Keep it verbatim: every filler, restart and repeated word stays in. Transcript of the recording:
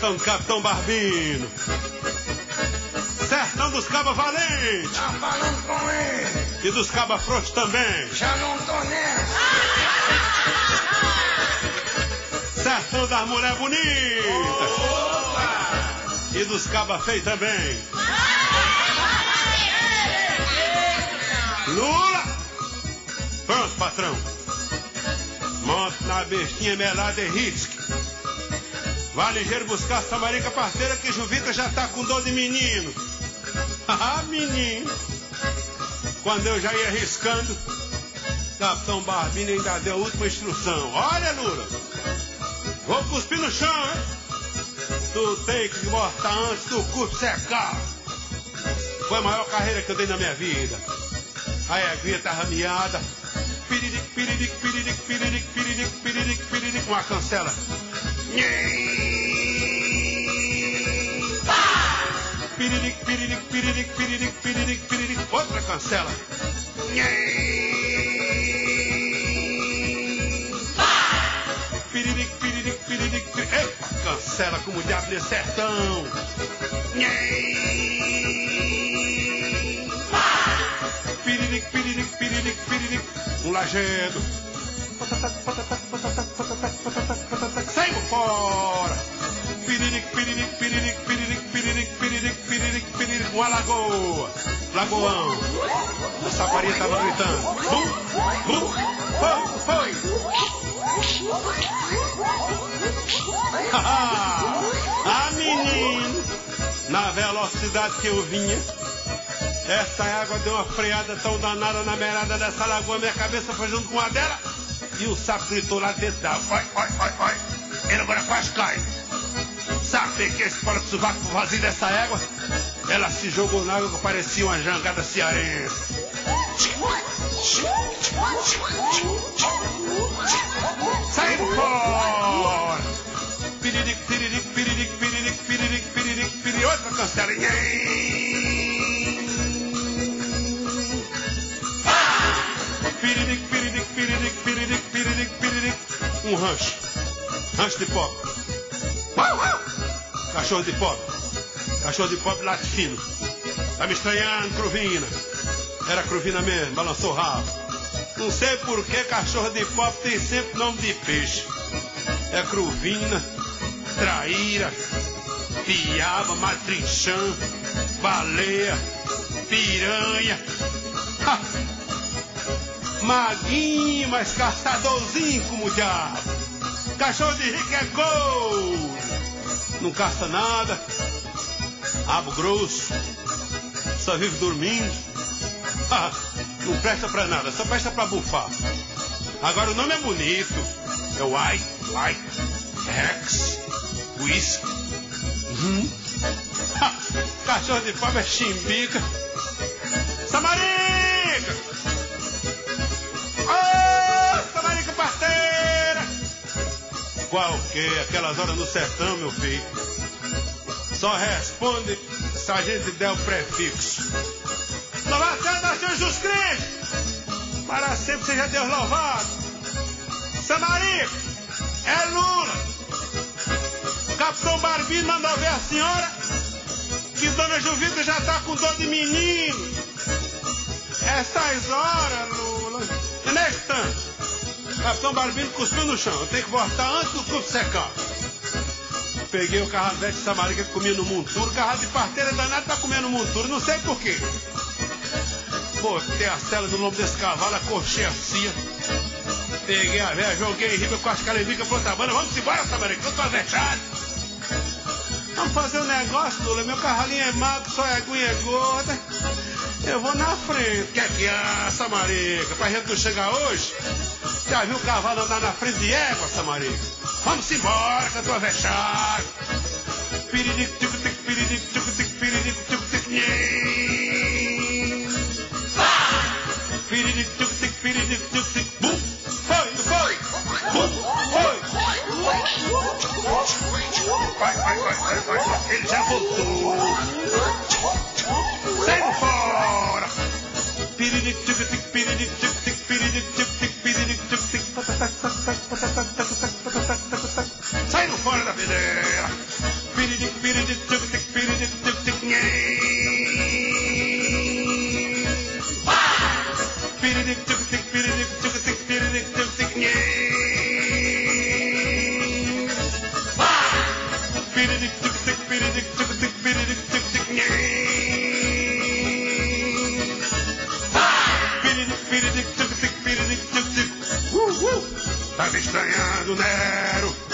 sertão do Capitão Barbino. Sertão dos cabas valentes. Tá falando com ele. E dos cabas frouxos também. Já não tô nessa. Sertão das mulheres bonitas. Opa! E dos cabas feios também. Lula! Pronto, patrão. Monte na bestinha melada e risque. Vá ligeiro buscar a Samarica parceira que Juvita já tá com dor de menino. Ah, menino. Quando eu já ia riscando, Capitão Barbino ainda deu a última instrução. Olha, Lula, vou cuspir no chão, hein? Tu tem que mortar antes do cuspe secar. Foi a maior carreira que eu dei na minha vida. A eguinha tá rameada. Piriric, piriric, piriric, piriric, piriric, piriric, piriric, uma cancela. Piriric, piriric, piriric, piriric, piriric, piriric, outra cancela. Piriric, piriric, piriric, piriric, epa, cancela como o diabo de sertão. Piriric, piriric, piriric, piriric, um lajedo. Saiu fora. Piriric, piriric, piriric, piriric, piriric, piriric, piriric, piriric, uma lagoa. Lagoão. A saparia tava gritando. Bum, bum, foi, foi. Ah, menino. Na velocidade que eu vinha, essa água deu uma freada tão danada na beirada dessa lagoa, minha cabeça foi junto com a dela e o sapo gritou lá dentro da água. Vai, vai, vai, vai. Ele agora quase cai. Sabe que esse fora do sovaco vazio dessa égua, ela se jogou na água que parecia uma jangada cearense. Saiu fora. Piriric, piriric, piriric, piriric, piriric, piriric, piriric, outra cancela. Piriric, piriric, piriric, piriric, piriric, piriric, um rancho. Rancho de pobre. Cachorro de pobre. Cachorro de pobre late fino. Tá me estranhando, Cruvina. Era Cruvina mesmo, balançou o rabo. Não sei por que cachorro de pobre tem sempre nome de peixe. É Cruvina, traíra, piaba, matrinchã, baleia, piranha. Ha! Maguinho, mas caçadorzinho como o diabo. Cachorro de rico é gol. Não caça nada. Rabo grosso. Só vive dormindo. Ah, não presta pra nada, só presta pra bufar. Agora o nome é bonito. É White, White, Rex, Whisky. Uhum. Ah, cachorro de pobre é chimbica. Samarica! Ô, Samarica parceira! Qual que? Aquelas horas no sertão, meu filho. Só responde se a gente der o prefixo. Louvado seja Senhor Jesus Cristo! Para sempre seja Deus louvado! Samarica! É Lula! Capitão Barbino mandou ver a senhora que Dona Juvita já tá com dor de menino. Essas horas, Lula. E nesse tanto, Capitão Barbino cuspiu no chão. Eu tenho que voltar antes do cuspe secar. Peguei o carro velho de Samarica que comia no monturo. O carro de parteira danado tá comendo monturo. Não sei por quê. Botei a cela do lombo desse cavalo, acorchei a cia. Peguei a velha, joguei em riba com as calembicas pra outra banda. Vamos embora, Samarica, que eu tô avexado. Vamos fazer um negócio, Lula. Meu carralinho é magro, só é aguinha gorda. Eu vou na frente. Quer que é, Samarica? Pra gente não chegar hoje? Já viu o cavalo andar na frente de égua, Samarica? Vamos embora, que eu tô avexado. Piriric, tic-tic, piriric, tic-tic, piriric, tic-tic, piriric, tic-tic, piriric, tic-tic, bum. Foi, foi, bum, foi. Vai, vai, vai, vai, vai. Ele já voltou. Saiu fora. Piriric, tic-tic, piriric, tic-tic, piriric, tic-tic, piriric, tic-tic. Saindo fora da videira. piridic, piridic, tuc-tic, piridic, tuc-tic, nhê. Piridic, tuc-tic, piridic, tuc-tic, piridic, tuc-tic, nhê. Piridic, tuc-tic, piridic, tuc-tic, piridic, tuc-tic, nhê. Piridic, piridic, tuc-tic, piridic, tuc-tic. Uh, uh. Tá me estranhando, Nero?